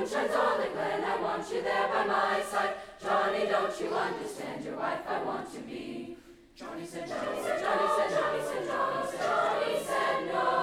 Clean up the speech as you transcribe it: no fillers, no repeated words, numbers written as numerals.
moonshine's on the glen, I want you there by my side. Johnny, don't you understand? Your wife I want to be. Johnny said, Johnny said, Johnny said, Johnny said, Johnny said, Johnny said no.